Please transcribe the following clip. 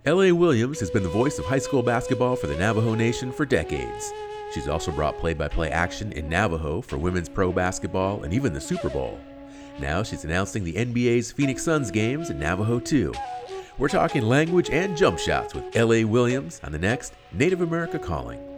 L.A. Williams has been the voice of high school basketball for the Navajo Nation for decades. She's also brought play-by-play action in Navajo for women's pro basketball and even the Super Bowl. Now she's announcing the NBA's Phoenix Suns games in Navajo too. We're talking language and jump shots with L.A. Williams on the next Native America Calling.